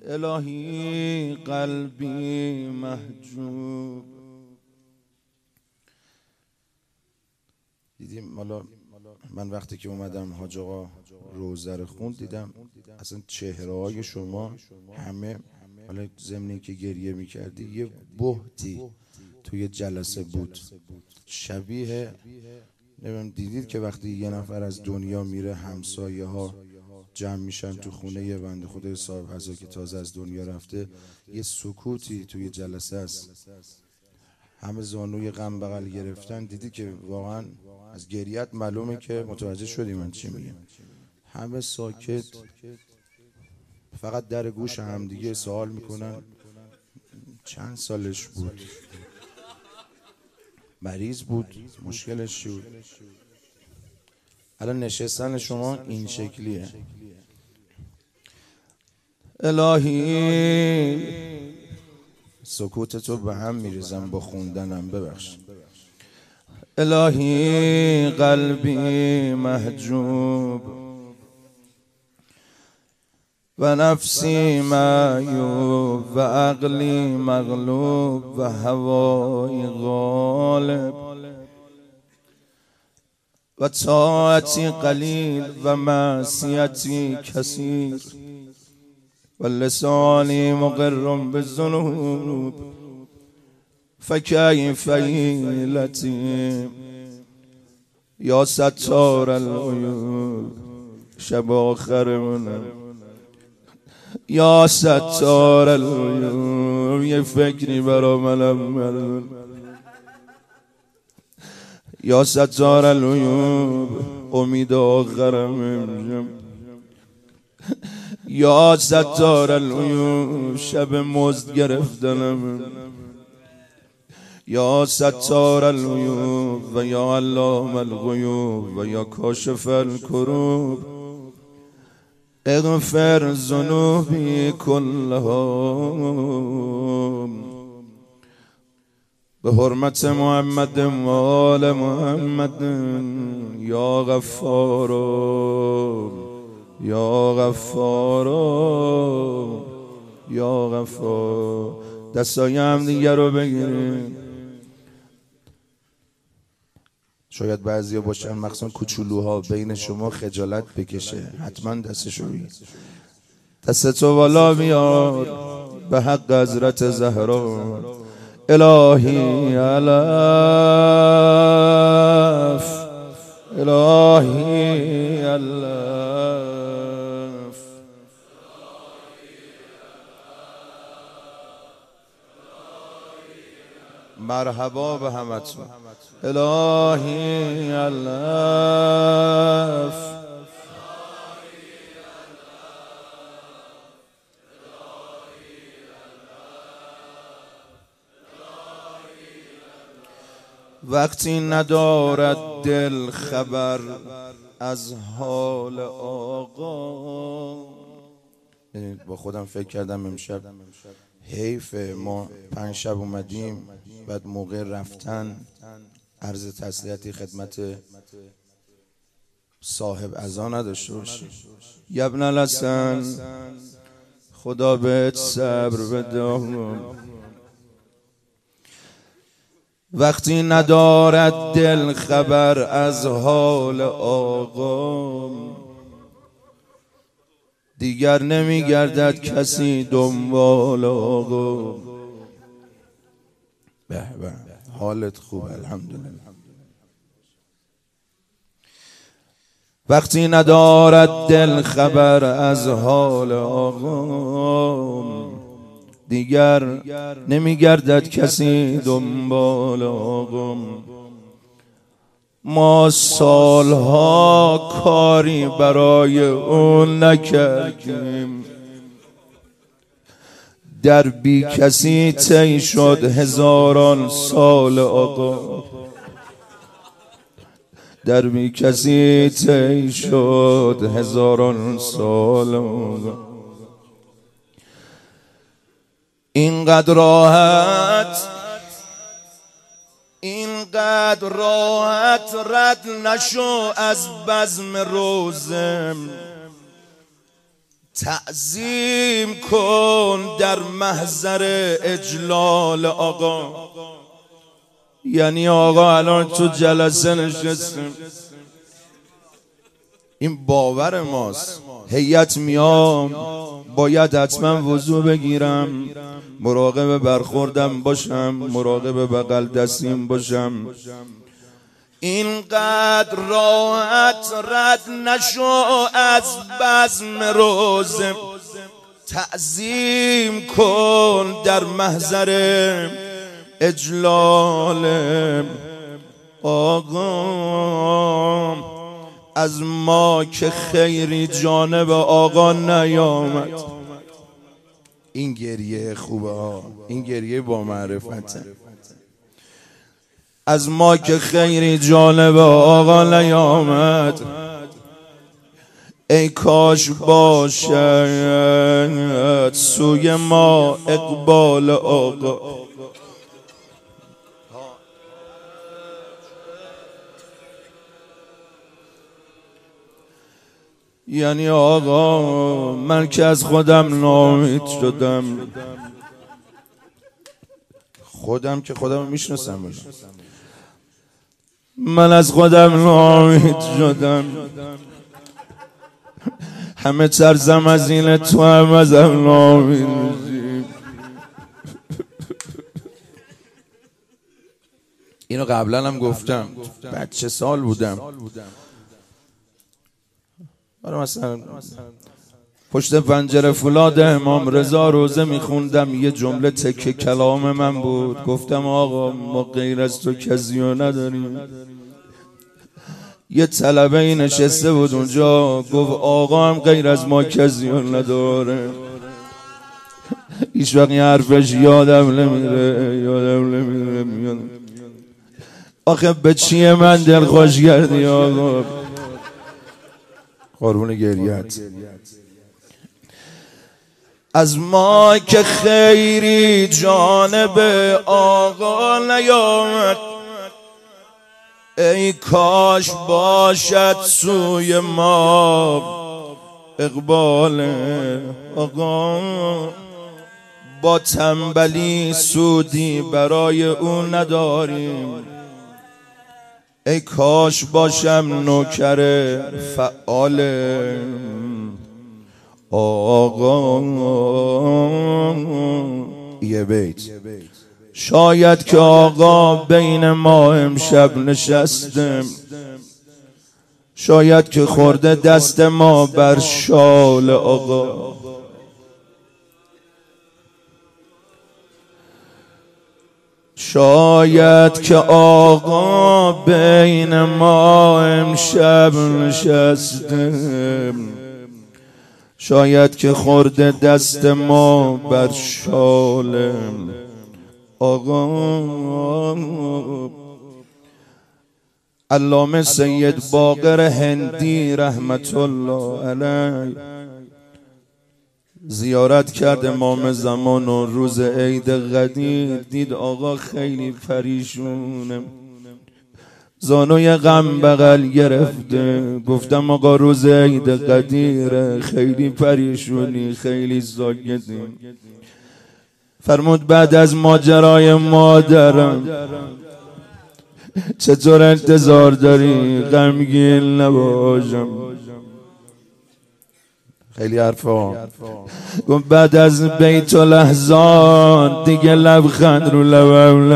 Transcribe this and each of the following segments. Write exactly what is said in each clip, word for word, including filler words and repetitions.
الهی قلبی محجوب. دیدیم حالا من وقتی که اومدم حاج آقا روزه رو خوند دیدم اصلا چهره های شما همه، حالا ضمنی که گریه میکردی یه بهتی توی جلسه بود، شبیه نمیدونم دیدید که وقتی یه نفر از دنیا میره همسایه ها جمع میشن تو خونه یه بنده خدای صاحب حضا که تازه از دنیا رفته، یه سکوتی توی جلسه است، همه زانوی غم بغل گرفتن. دیدی که واقعا از گریت معلومه که متوجه شدی من چی میگم. همه ساکت، فقط در گوش هم دیگه سوال میکنن چند سالش بود، مریض بود، مشکلش چی بود. الان نشستن شما این شکلیه. الهی سکوت تو به هم میریزم با خوندنم، ببخش. الهی قلبی محجوب و نفسی معیوب و عقلی مغلوب و هوای غالب و طاعتی قلیل و معصیتی کثیر و لسانی مقر بالذنوب فکیف حیلتی یا ستار العیوب. شب آخر منم یا ستار العیوب، یه فکری برا منم یا ستار العیوب، امید آخرم یا ستار العیوب، شب مزد گرفتنم یا ستار العیوب و یا علام الغیوب و یا کاشف الکروب اغفر ذنوبی کلها به حرمت محمد و آل محمد یا غفار یا غفار یا غفار. دستای هم دیگه رو بگیریم. شاید بعضی ها باشن مخصوصا کوچولوها بین شما خجالت بکشه، حتما دستشو بگیر. دستتو بالا بیار به حق حضرت زهرا. الهی الف، الهی الف، مرحبا به همتون. الهی الف، وقتی ندارد دل خبر از حال آقا. با خودم فکر کردم امشب حیف ما پنج شب اومدیم بعد موقع رفتن عرض تسلیتی خدمت صاحب عزا نداشته باشیم. یبن الحسن خدا بهت صبر بده. وقتی ندارد دل خبر از حال آقا، دیگر نمیگردد کسی دنبال آقا. به به حالت خوب الحمدلله. وقتی ندارد دل خبر از حال آقا، دیگر نمیگردد کسی دنبال آقا. ما سالها کاری برای اون نکردیم، در بی کسی طی شد هزاران سال آقا. در بی کسی طی شد هزاران سال آقا. اینقدر راحت اینقدر راحت رد نشو از بزم روزم، تعظیم کن در محضر اجلال آقا. یعنی آقا الان تو جلسه نشستیم، این باور ماست، هیئت میام باید حتما وضو بگیرم، مراقب برخوردم باشم، مراقب بغل دستیم باشم. اینقدر راحت رد نشو از بزم روزه. تعظیم کن در محضر اجلال آقا. از ما که خیری جانب آقا نیامد. این گریه خوبه ها، این گریه با معرفته. از ما که خیری جانب آقا نیامد، ای کاش باشد سوی ما اقبال آقا. یعنی آقا من که از خودم ناامید شدم، خودم که خودم میشناسم، من از خودم ناامید شدم، همه ترسم از این تو هم ازم ناامید میشی. اینو قبلا هم گفتم، بچه سال بودم، مثلا پشت پنجره فولاد امام رضا روزه میخوندم، یه جمله تکه کلام من بود، گفتم آقا ما غیر از تو کسی رو نداریم. یه طلبه ای نشسته بود اونجا، گفت آقا هم غیر از ما کسی رو نداره. هیچ وقت حرفش یادم نمیره، یادم نمیره. آخه به چیه من دل خوش کردی آقا؟ قربون گریت. از ما که خیری جانب آقا نیامد، ای کاش باشد سوی ما اقبال آقا. با تنبلی سودی برای او نداریم، ای کاش باشم نوکر فعال آقا. یه بیت. شاید که آقا بین ما امشب نشستم، شاید که خورده دست ما بر شال آقا. شاید که آقا بین ما امشب نشستم، شاید که خورده دست ما بر شال آقا. علامه سید باقر هندی رحمت الله علیه زیارت کرد امام زمان و روز عید قدیر دید آقا خیلی پریشونه، زانوی غم بغل گرفته. گفتم آقا روز عید قدیر، خیلی پریشونی، خیلی ساکتی. فرمود بعد از ماجرای مادرم چطور انتظار داری غمگین نباشم؟ خیلی حرفا. گفت بعد از بیت الاحزان دیگه لبخند رو لبم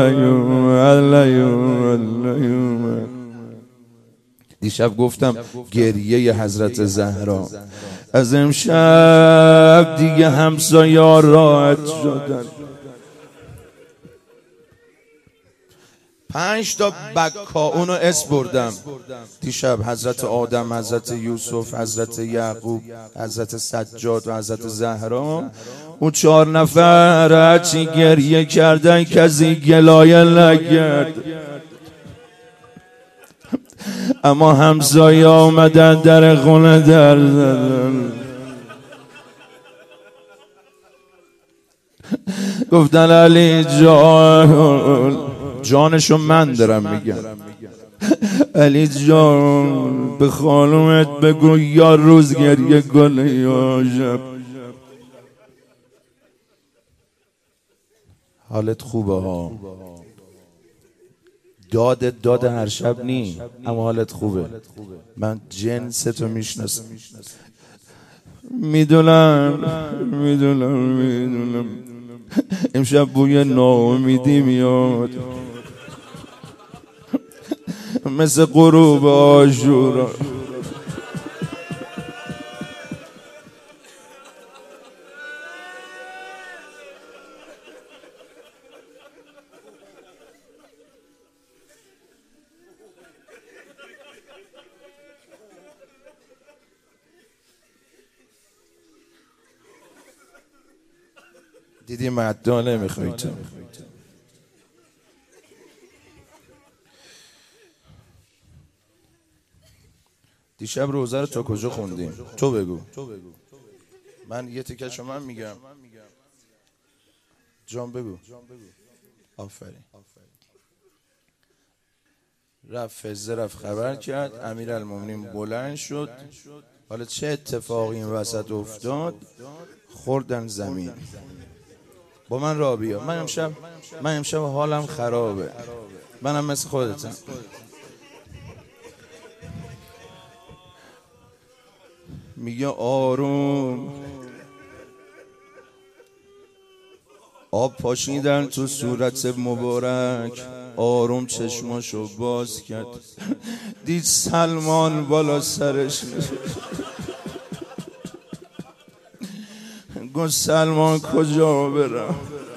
نیومد. دیشب گفتم گریه حضرت زهرا، از امشب دیگه همسایه‌ها راحت شدن. پنج تا بکا اونو اس بردم دیشب، حضرت آدم، حضرت یوسف، حضرت یعقوب، حضرت سجاد و حضرت زهرا. اون چهار نفر هرچی گریه کردن کسی گلایه نکرد، اما همسایه آمدن در خونه در زدن، گفتن علی جان، جانشو من دارم میگم، علی جان به خانومت بگو یا روز گریه گل یا شب. حالت خوبه ها، داد داد هر شب نی، اما حالت خوبه. من جنس تو میشناسم. میدونم میدونم میدونم امشب بوی ناامیدی میاد مثل غروب عاشورا. دیدی مدعا نمیخوای تو. دیشب روزه رو تا کجا خوندیم؟ تو بگو. من یه تیکشو من میگم. جان بگو. آفرین. رفت فزه رفت خبر کرد، امیرالمومنین بلند شد. حالا چه اتفاقی این وسط افتاد؟ خوردن زمین. با من راه بیا. من امشب من امشب حالم خرابه. منم مثل خودتم. میگه آروم. آب پاشیدن تو صورت مبارک، آروم چشماشو باز کرد، دید سلمان بالا سرش. گفت سلمان کجا برم؟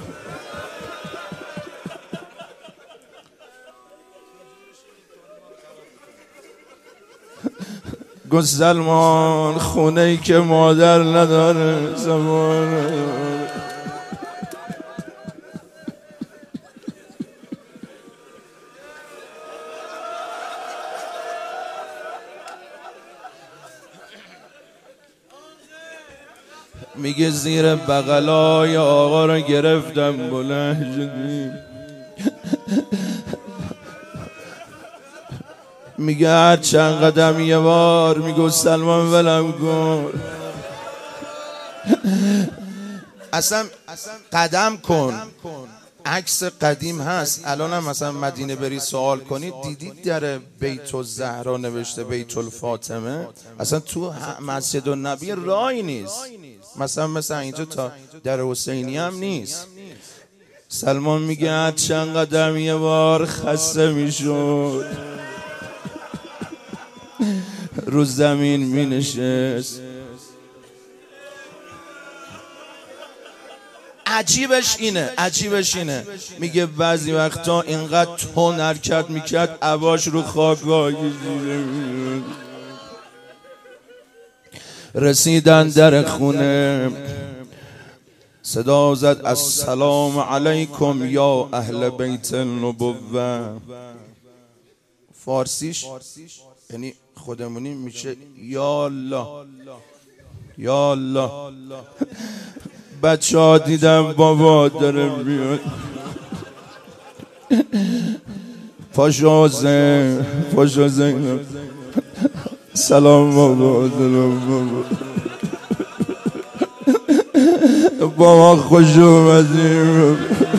گفت سلمان خونه ای که مادر نداره زمان. میگه زیر بغلای آقا رو گرفتم بلند شدیم. میگه هر چند قدم یه بار میگه سلمان ولم کن. اصلا قدم کن. عکس قدیم هست الان هم مثلا مدینه بری سوال کنید دیدید در بیت الزهرا نوشته بیت الفاطمه. اصلا تو مسجد النبی راهی نیست، مثلا مثلا اینجا تا در حسینی هم نیست. سلمان میگه هر چند قدم یه بار خسته میشد رو زمین مینشست. عجیبش اینه عجیبش اینه میگه بعضی وقتا اینقدر تون حرکت میکرد عباش رو خاک واگیزیده. رسیدن در خونه، صدا زد السلام علیکم یا اهل بیت النبوه. فارسیش یعنی خودمونی میشه یا الله یا الله. بچه ها دیدم بابا داره بیاد. پاشا زین پاشا زینب سلام بابا سلام بابا بابا خوش اومدیم.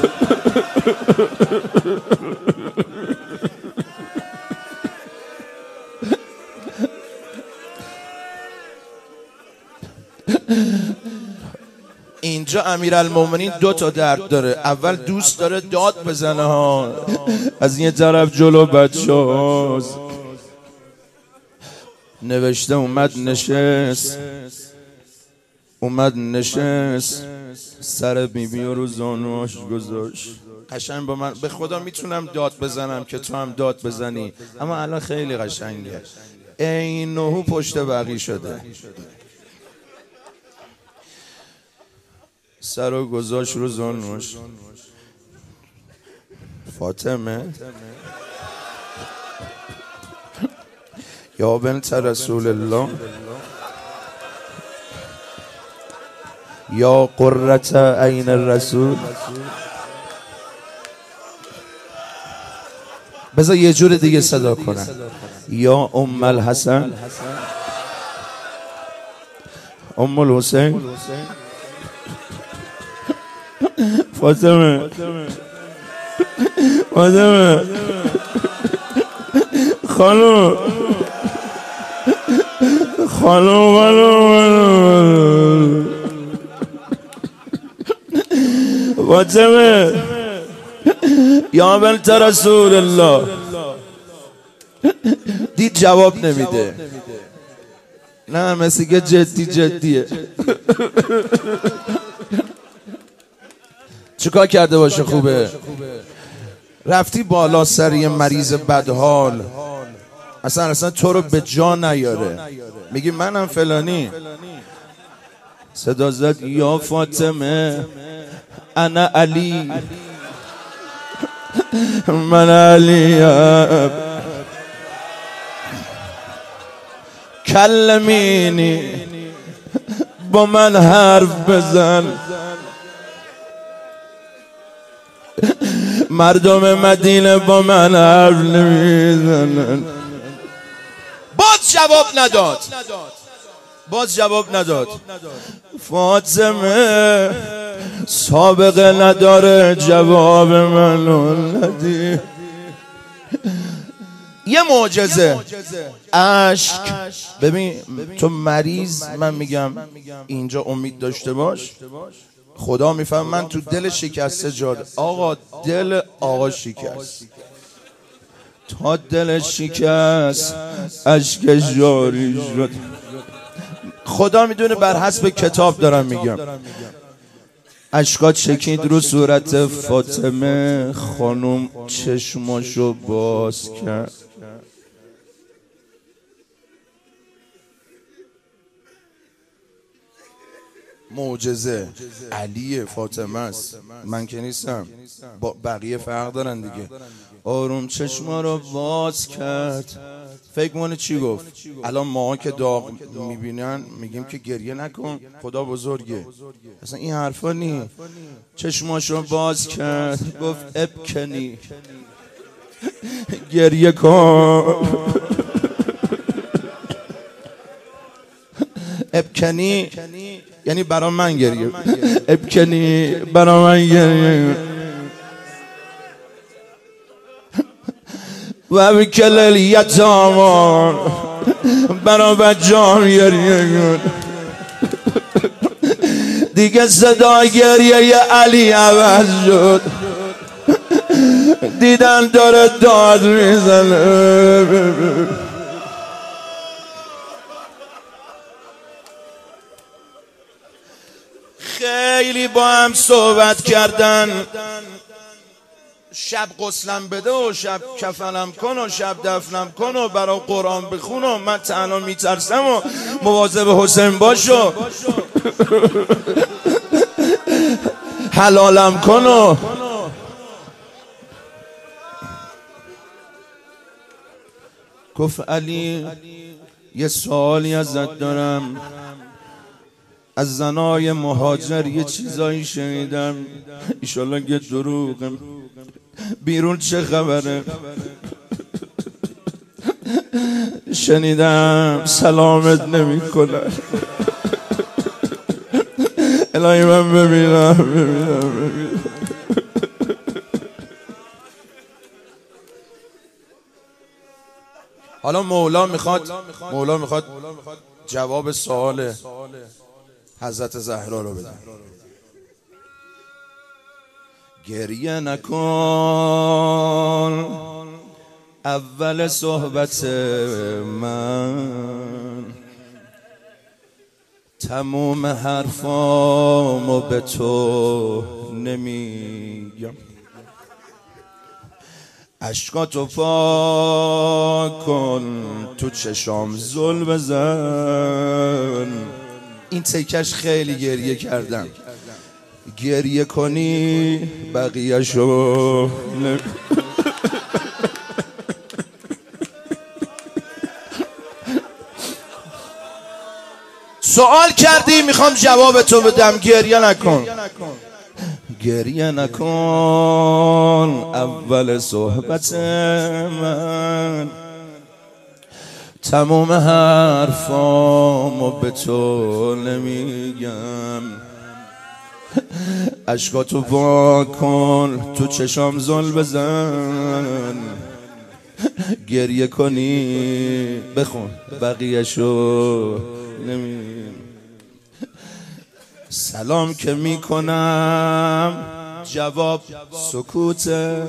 اینجا امیرالمومنین دو تا درد داره. اول دوست داره داد بزنه ها، از یه طرف جلو بچه هاست. نوشته اومد نشست اومد نشست سر بیبی رو زانوش گذاشت. قشنگ با من به خدا میتونم داد بزنم که تو هم داد بزنی، اما الان خیلی قشنگه. اینو پشت بقی شده. سر رو گذاشت رو زانوش. فاطمه یا بنت رسول الله یا قرة عین الرسول بذار یه جور دیگه صدا کنم. یا ام الحسن، ام الحسین، فاطمه، فاطمه، خانم، خانم، خانم، فاطمه، یا بنت رسول الله. دید جواب نمیده. نه مثل که جدی جدیه. چیکار کرده باشه خوبه؟ رفتی بالا سر یه مریض بدحال، اصلا اصلا تو رو به جا نیاره، میگی منم فلانی، صدا زد یا فاطمه انا علی، من علیم، کلمینی، با من حرف بزن. مردم مدینه با من حرف نمیزنن. باز جواب نداد، باز جواب نداد. فاطمه سابقه نداره جواب منو ندی. یه معجزه، عشق. ببین تو مریض، من میگم اینجا امید داشته باش، خدا میفهم. من تو دل شکسته جاده، آقا دل آقا شکست، تا دل شکست اشکش جاری شد. خدا میدونه، بر حسب کتاب دارم میگم. اشکات شکید رو صورت فاطمه، خانم چشماشو باز کرد. معجزه. علی فاطمه است، من که نیستم، با بقیه فرق دارن دیگه. آروم چشما رو باز کرد. فکر مونه چی گفت؟ الان ما که داغ میبینن میگیم که گریه نکن، خدا بزرگه، اصلا این حرفا نی. چشماش رو باز کرد، گفت ابکنی، گریه کن. ابکنی یعنی برا من گریه، ابکنی برا من گریه. و بکل الیتاما، برا بچه‌ام گریه کن. دیگه صدا گریه علی عوض شد، دیدن داره داد میزنه. خیلی با هم صحبت کردن، شب غسلم بده و شب کفنم کن و شب دفنم کن و برا قرآن بخون و من تنها میترسم و مواظب حسین باشو، حلالم کن و گفت علی یه سوالی ازت دارم. از زنای مهاجر یه چیزایی شنیدم، ایشالله که دروغم، بیرون چه خبره؟ شنیدم سلامت نمی کنن. الهی من ببینم ببینم ببینم. حالا مولا میخواد مولا میخواد جواب سوال حضرت زهرا رو بده. گریه نکن اول صحبت من، تموم حرفامو به تو نمیگم. اشکاتو پاک کن، تو چشام زل بزن. این تکش خیلی گریه کردم، گریه کنی بقیه شو. سوال کردی میخوام جواب تو بدم، گریه نکن. گریه نکن اول صحبت من، تموم حرفامو به تو نمیگم. اشکاتو وا کن تو چشام زل بزن، گریه کنی بخون بقیه‌شو نمیگم. سلام که میکنم جواب سکوته،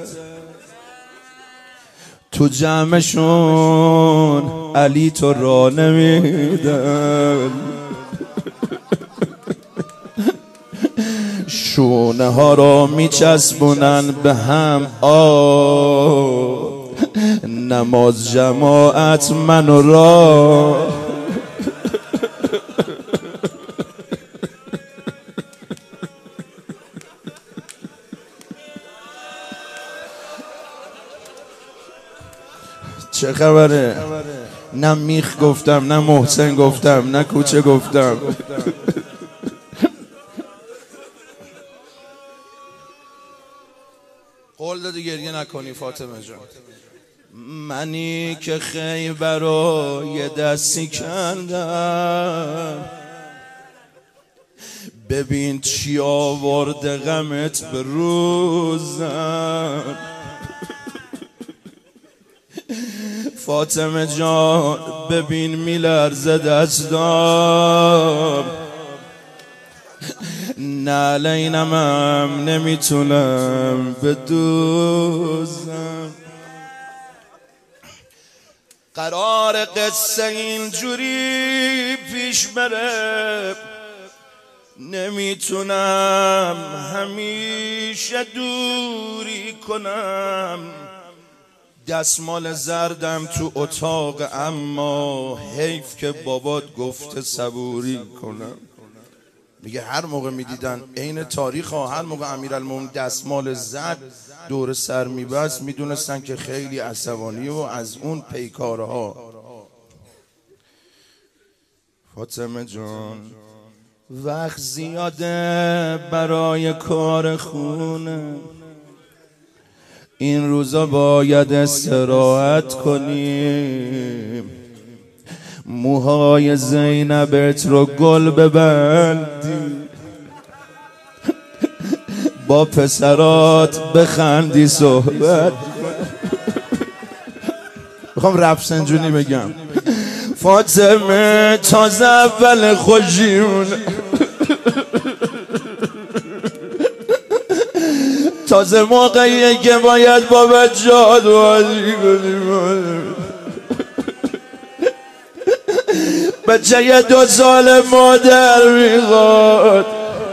تو جمعشون علی تو را نمیدن. شونه ها را میچسبونن به هم، آه نماز جماعت منو را. چه خبره؟ نه میخ گفتم، نه محسن گفتم، نه کوچه گفتم. قول دادی گریه نکنی فاطمه جان. منی که خیبر رو یه دستی کندم، ببین چی آورده غمت به روزم. فاطمه جان ببین میلرزه دستام، نعلینمم نمیتونم بدوزم. قرار قصه اینجوری پیش بره، نمیتونم همیشه دوری کنم. دستمال زردم تو اتاق، اما حیف که بابات گفته صبوری کنم. میگه هر موقع میدیدن عین تاریخ ها، هر موقع امیرالمومنین دستمال زد دور سر میبست، میدونستن که خیلی عصبانی و از اون پیکارها. فاطمه جان وقت زیاده برای کار خونه، این روزا باید استراحت کنیم. موهای زینبت رو گل ببندی، با پسرات بخندی صحبت. میخوام رفسنجونی بگم. فاطمه تازه اول خوشیون، تازه موقعیه که باید با بچه ها بازی کنیم. بچه یه دو سال مادر میخواد،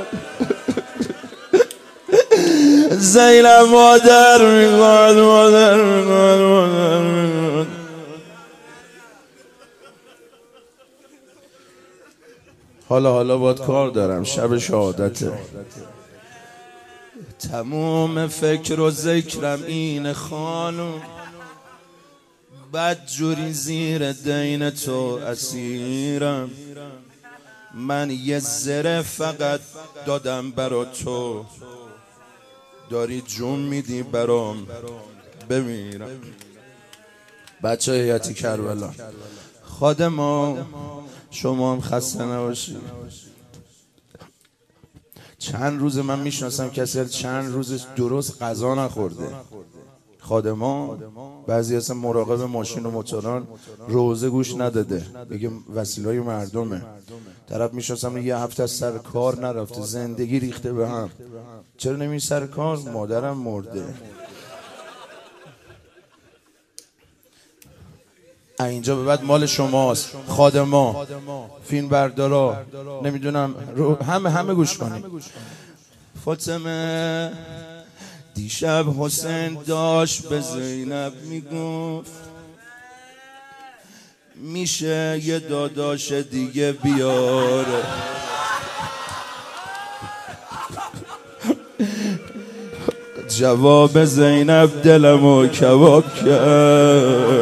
زینب مادر میخواد، مادر میخواد، مادر میخواد. حالا حالا باید کار دارم، شب شهادته. تموم فکر و ذکرم این خانم، بد جوری زیر دین تو اسیرم. من یه ذره فقط دادم برا تو، داری جون میدی برام بمیرم. بچه هیئتی کربلا، خادما شما هم خسته نباشید. چند روز من میشناسم کسی چند روز درست غذا نخورده. خادما بعضی اصلا مراقب ماشین و موتوران روزه گوش نداده، بگه وسیله‌های مردمه. طرف میشناسم یه هفته از سر کار نرفته، زندگی ریخته به هم. چرا نمی سر کار؟ مادرم مرده. اینجا به بعد مال شماست. خادما، فیلم بردارا، نمیدونم همه همه گوش کنید. فاطمه دیشب حسین داشت به زینب میگفت میشه یه داداش دیگه بیاره. جواب زینب دلمو کباب کرد،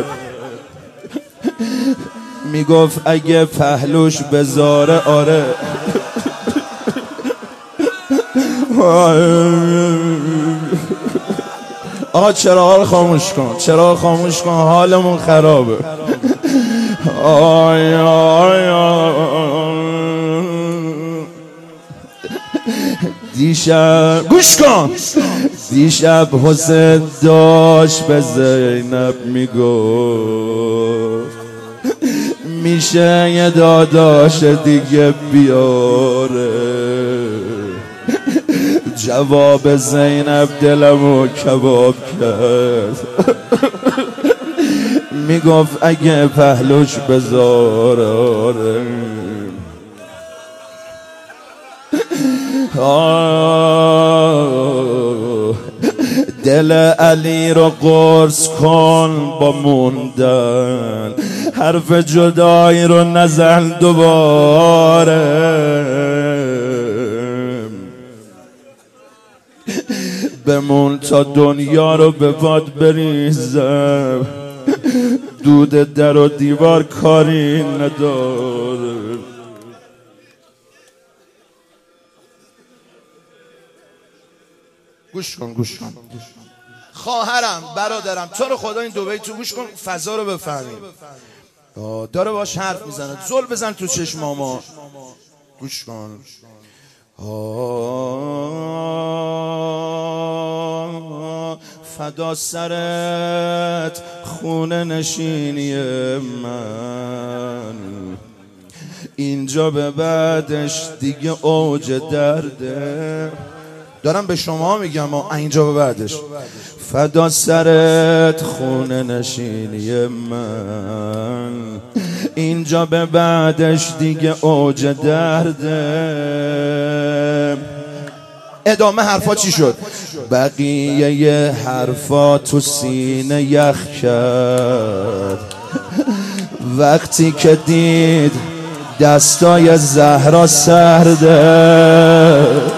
میگفت اگه پهلوش بذاره آره. آقا چراغ رو خاموش کن، چراغ خاموش کن، حالمون خرابه. آی آی آی دیشب گوش کن، دیشب حسین داشت به زینب میگفت میشه یه داداش دیگه بیاره. جواب زینب دلمو کباب کرد. میگفت اگه پهلوش بذاره. دل علی رو قرص کن با موندن، حرف جدایی رو نزن دوباره. بمون تا دنیا رو به باد بریزم، دود در و دیوار کاری نداره. گوش کن گوش کن خواهرم برادرم، تو رو خدا این دو بیت تو گوش کن، فضا رو بفهمیم. داره باش حرف میزنه، زل بزن تو چشم ماما. گوش کن. فدا سرت خونه نشینی من، اینجا به بعدش دیگه اوج درده. دارم به شما میگم اینجا به بعدش. فدا سرت خونه نشینی من، اینجا به بعدش دیگه اوج درده. ادامه حرفا چی شد؟ بقیه ی حرفا تو سینه یخ کرد وقتی که دید دستای زهرا سرده.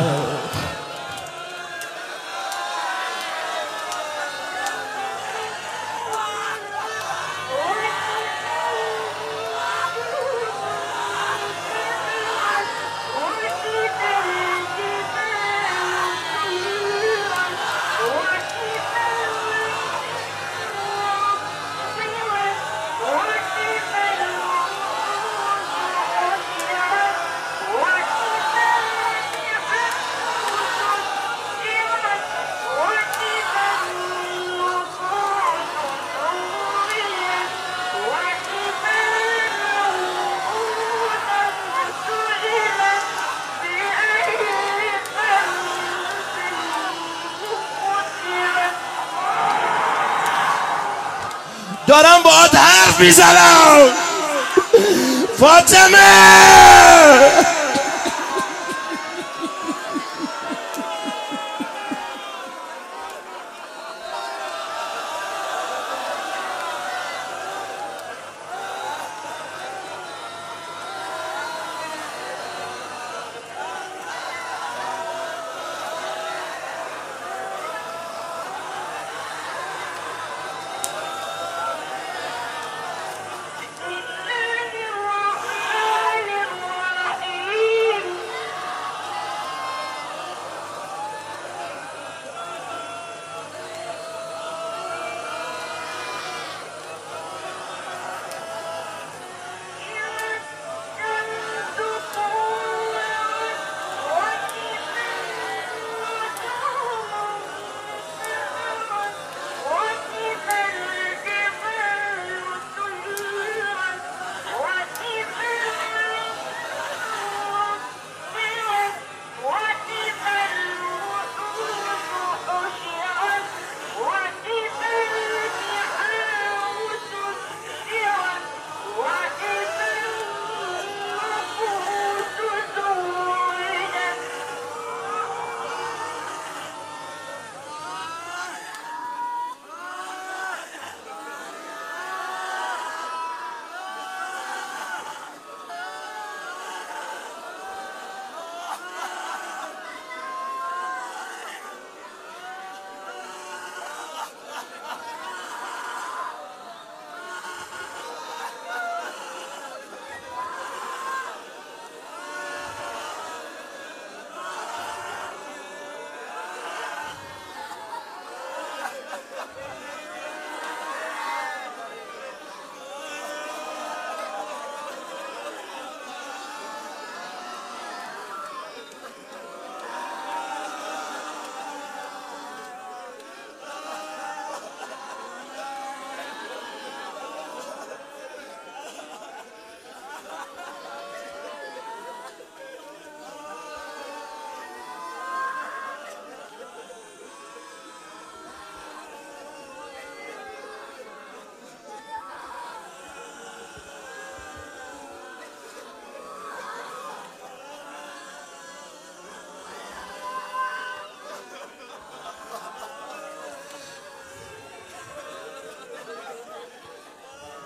دارم باهات حرف میزنم فاطمه.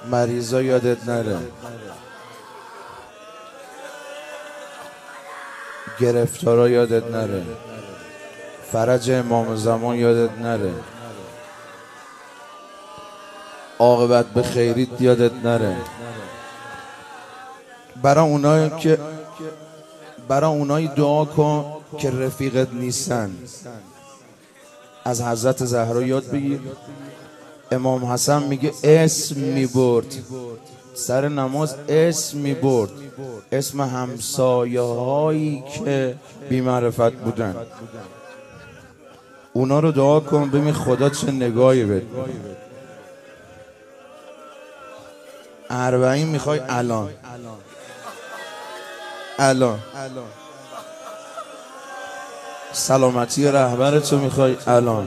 مریضا یادت نره، گرفتارا یادت نره، فرج امام زمان یادت نره، عاقبت به خیریت یادت نره. برای اونایی که برای اونایی دعا کن که رفیقت نیستن. از حضرت زهرا یاد بگیر. امام حسن میگه اسم میبرد سر نماز، اسم میبرد، اسم همسایه هایی که بی‌معرفت بودن. اونا رو دعا کن ببین خدا چه نگاهی بهت میکنه. اربعین میخوای الان الان سلامتی رهبرتو میخوای الان،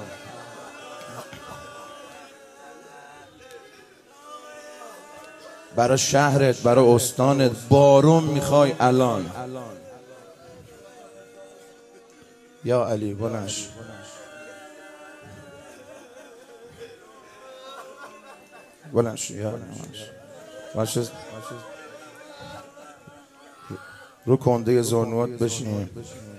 برای شهرت، برای استانت بارون میخوای الان. یا علی بلنش بلنش یا باشه، رو کنده زانوات بشین.